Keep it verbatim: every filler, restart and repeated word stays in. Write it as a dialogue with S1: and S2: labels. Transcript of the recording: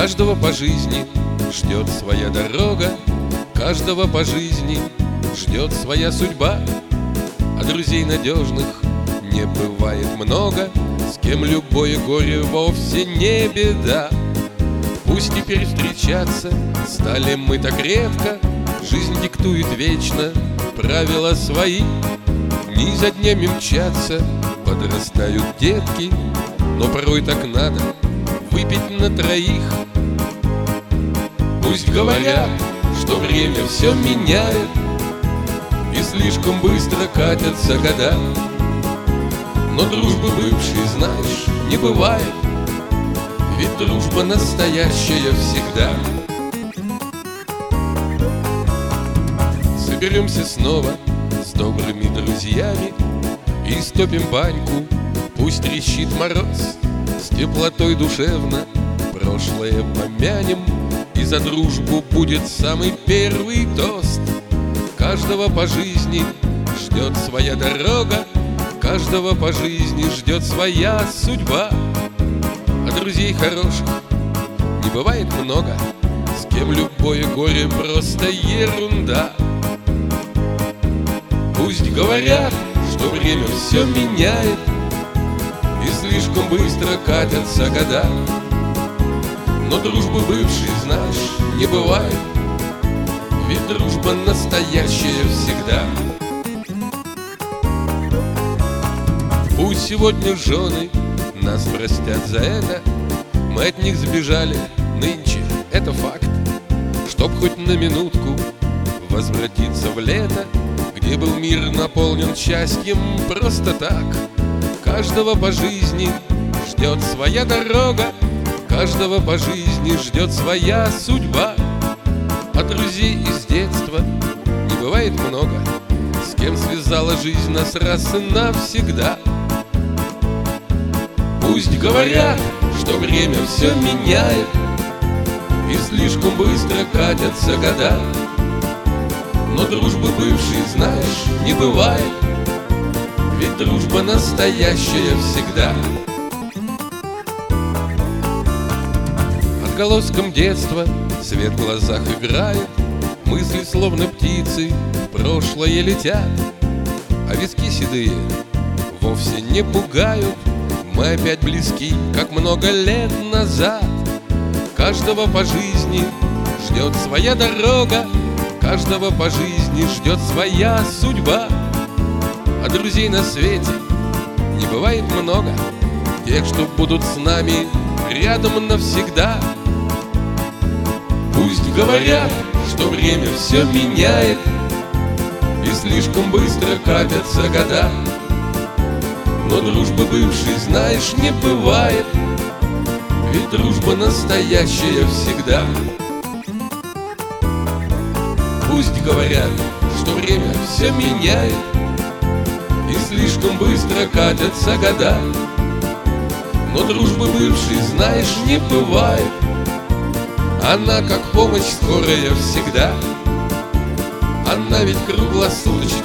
S1: Каждого по жизни ждет своя дорога, каждого по жизни ждет своя судьба. А друзей надежных не бывает много, с кем любое горе вовсе не беда. Пусть теперь встречаться стали мы так редко, жизнь диктует вечно правила свои. Дни за днями мчатся, подрастают детки, но порой так надо выпить на троих. Пусть говорят, что время все меняет, и слишком быстро катятся года, но дружбы бывшей, знаешь, не бывает, ведь дружба настоящая всегда. Соберемся снова с добрыми друзьями и стопим баньку, пусть трещит мороз. С теплотой душевно прошлое помянем, и за дружбу будет самый первый тост. Каждого по жизни ждет своя дорога, каждого по жизни ждет своя судьба. А друзей хороших не бывает много, с кем любое горе просто ерунда. Пусть говорят, что время все меняет, и слишком быстро катятся года, но дружбы бывшей, знаешь, не бывает, ведь дружба настоящая всегда. Пусть сегодня жены нас простят за это, мы от них сбежали нынче, это факт. Чтоб хоть на минутку возвратиться в лето, где был мир наполнен счастьем просто так. Каждого по жизни ждет своя дорога, каждого по жизни ждет своя судьба. А друзей из детства не бывает много, с кем связала жизнь нас раз и навсегда. Пусть говорят, что время все меняет, и слишком быстро катятся года, но дружбы бывшей, знаешь, не бывает, ведь дружба настоящая всегда. Отголоском детства свет в глазах играет, мысли словно птицы в прошлое летят, а виски седые вовсе не пугают. Мы опять близки, как много лет назад. Каждого по жизни ждет своя дорога, каждого по жизни ждет своя судьба. А друзей на свете не бывает много, тех, что будут с нами рядом навсегда. Пусть говорят, что время все меняет, и слишком быстро катятся года, но дружбы бывшей, знаешь, не бывает, ведь дружба настоящая всегда. Пусть говорят, что время все меняет, и слишком быстро катятся года, но дружбы бывшей, знаешь, не бывает, она как помощь скорая всегда. Она ведь круглосуточно